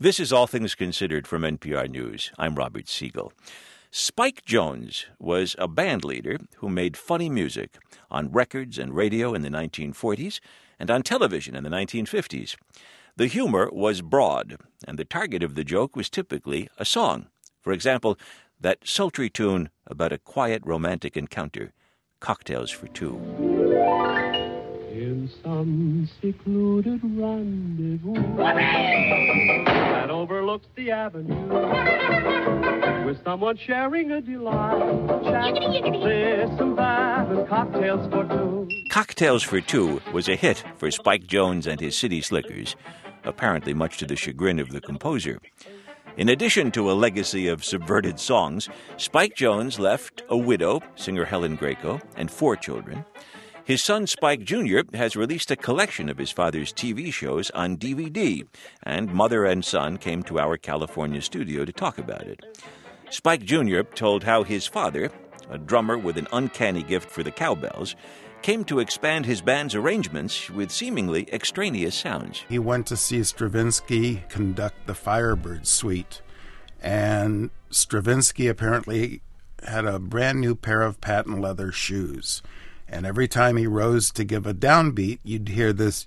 This is All Things Considered from NPR News. I'm Robert Siegel. Spike Jones was a band leader who made funny music on records and radio in the 1940s and on television in the 1950s. The humor was broad, and the target of the joke was typically a song. For example, that sultry tune about a quiet romantic encounter, Cocktails for Two. In some secluded rendezvous that overlooks the avenue, with someone sharing a delight, chat, this and that, and cocktails for two. Cocktails for Two was a hit for Spike Jones and his City Slickers, apparently much to the chagrin of the composer. In addition to a legacy of subverted songs, Spike Jones left a widow, singer Helen Greco, and 4 children. His son Spike Jr. has released a collection of his father's TV shows on DVD, and mother and son came to our California studio to talk about it. Spike Jr. told how his father, a drummer with an uncanny gift for the cowbells, came to expand his band's arrangements with seemingly extraneous sounds. He went to see Stravinsky conduct the Firebird Suite, and Stravinsky apparently had a brand new pair of patent leather shoes. And every time he rose to give a downbeat, you'd hear this.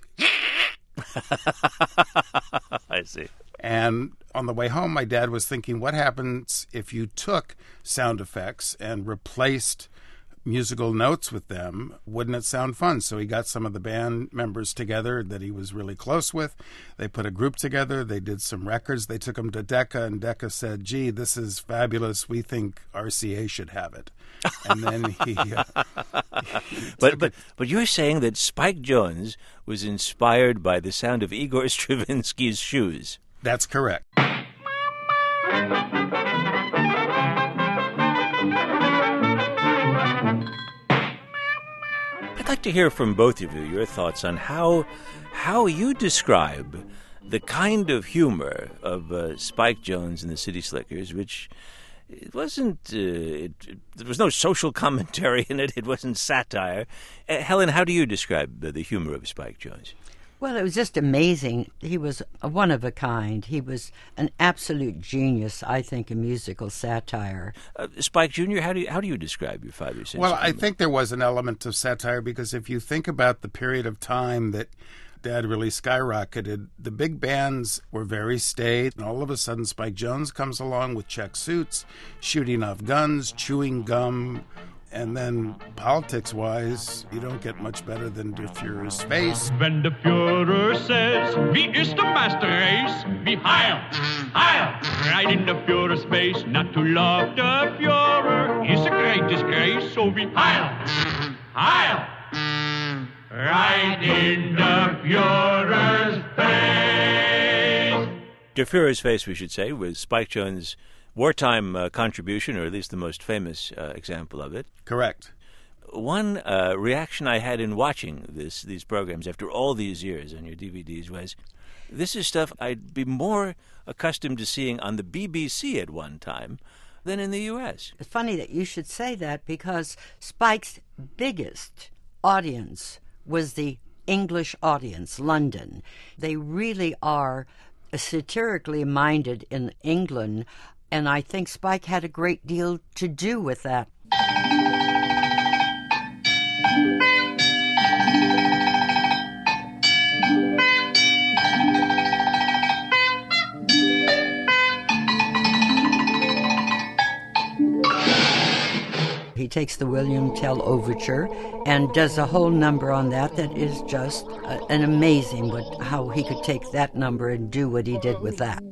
I see. And on the way home, my dad was thinking, what happens if you took sound effects and replaced musical notes with them? Wouldn't it sound fun? So he got some of the band members together that he was really close with. They put a group together. They did some records. They took them to Decca, and Decca said, gee, this is fabulous. We think RCA should have it. And then he But you're saying that Spike Jones was inspired by the sound of Igor Stravinsky's shoes. That's correct. I'd like to hear from both of you your thoughts on how you describe the kind of humor of Spike Jones and the City Slickers, which it wasn't. There was no social commentary in it. It wasn't satire. Helen, how do you describe the humor of Spike Jones? Well, it was just amazing. He was a one of a kind. He was an absolute genius, I think, in musical satire. Spike Jr., how do you describe your father's sense Well, of humor? I think there was an element of satire because if you think about the period of time that Dad really skyrocketed, the big bands were very staid, and all of a sudden Spike Jones comes along with check suits, shooting off guns, chewing gum, and then politics-wise, you don't get much better than Der Führer's face. Wenn der Führer says, wie ist der Master Race? Wie Heil, Heil, right in der Führer's face. Not to love the Führer is a great disgrace. So wie Heil, Heil, right in the Führer's face. Der Führer's face, we should say, was Spike Jones' wartime contribution, or at least the most famous example of it. Correct. One reaction I had in watching these programs after all these years on your DVDs was, this is stuff I'd be more accustomed to seeing on the BBC at one time than in the U.S. It's funny that you should say that because Spike's biggest audience was the English audience, London. They really are satirically minded in England, and I think Spike had a great deal to do with that. He takes the William Tell Overture and does a whole number on that is just an amazing how he could take that number and do what he did with that.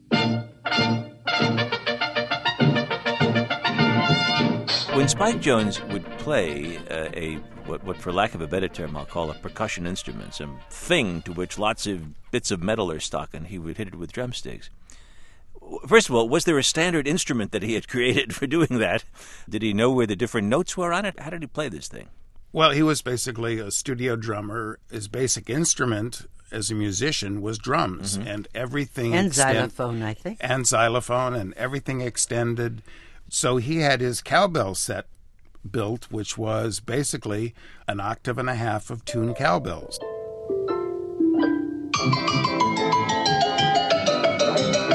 When Spike Jones would play what for lack of a better term I'll call a percussion instrument, some thing to which lots of bits of metal are stuck, and he would hit it with drumsticks. First of all, was there a standard instrument that he had created for doing that? Did he know where the different notes were on it? How did he play this thing? Well, he was basically a studio drummer. His basic instrument as a musician was drums, and everything... And xylophone, I think. And xylophone, and everything extended. So he had his cowbell set built, which was basically an octave and a half of tuned cowbells.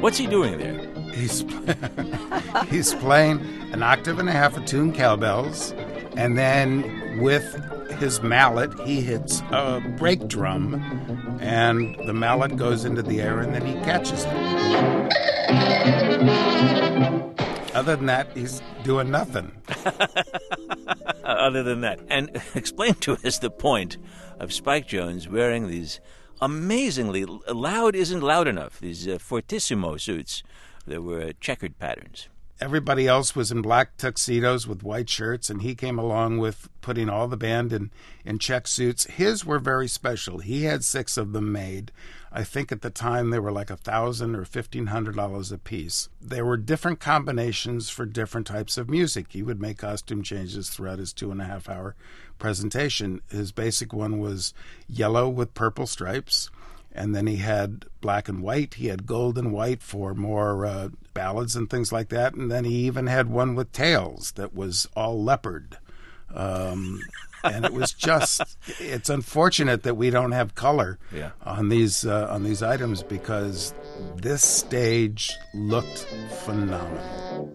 What's he doing there? He's playing an octave and a half of tuned cowbells, and then with his mallet, he hits a break drum, and the mallet goes into the air, and then he catches it. Other than that, he's doing nothing. Other than that. And explain to us the point of Spike Jones wearing these amazingly loud isn't loud enough, these fortissimo suits that were checkered patterns. Everybody else was in black tuxedos with white shirts, and he came along with putting all the band in check suits. His were very special. He had 6 of them made. I think at the time they were like $1,000 or $1,500 a piece. There were different combinations for different types of music. He would make costume changes throughout his 2.5-hour presentation. His basic one was yellow with purple stripes. And then he had black and white. He had gold and white for more ballads and things like that. And then he even had one with tails that was all leopard. And it was just, it's unfortunate that we don't have color on these items, because this stage looked phenomenal.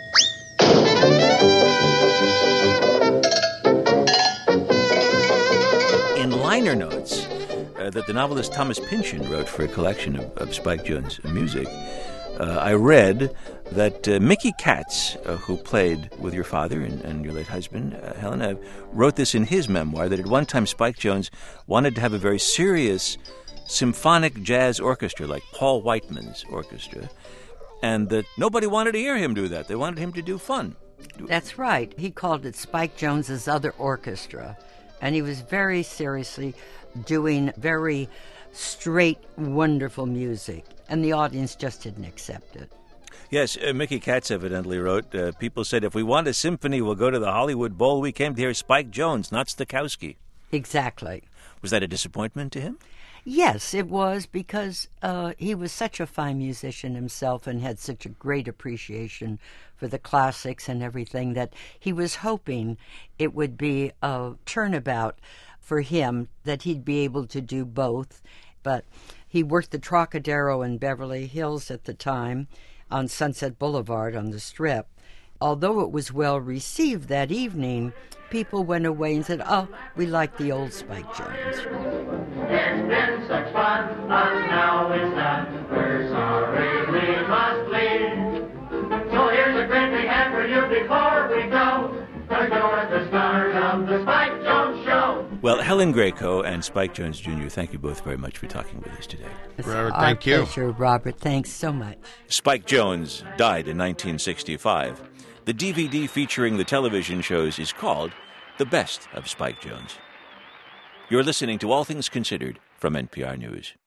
In liner notes that the novelist Thomas Pynchon wrote for a collection of Spike Jones music, I read that Mickey Katz, who played with your father and your late husband, Helen, wrote this in his memoir, that at one time Spike Jones wanted to have a very serious symphonic jazz orchestra like Paul Whiteman's orchestra, and that nobody wanted to hear him do that. They wanted him to do fun. That's right. He called it Spike Jones's Other Orchestra, and he was very seriously doing very straight, wonderful music, and the audience just didn't accept it. Yes, Mickey Katz evidently wrote, people said, if we want a symphony, we'll go to the Hollywood Bowl. We came to hear Spike Jones, not Stokowski. Exactly. Was that a disappointment to him? Yes, it was, because he was such a fine musician himself and had such a great appreciation for the classics and everything, that he was hoping it would be a turnabout for him, that he'd be able to do both. But he worked the Trocadero in Beverly Hills at the time, on Sunset Boulevard on the Strip. Although it was well received that evening, people went away and said, oh, we like the old Spike Jones. It's been such fun, and now it's done. We're sorry we must leave. So here's a great big hand for you before we go. Cause you're the stars of the Spike Jones Show. Well, Helen Greco and Spike Jones Jr., thank you both very much for talking with us today. It's Robert, our thank you. pleasure, Robert. Thanks so much. Spike Jones died in 1965. The DVD featuring the television shows is called The Best of Spike Jones. You're listening to All Things Considered from NPR News.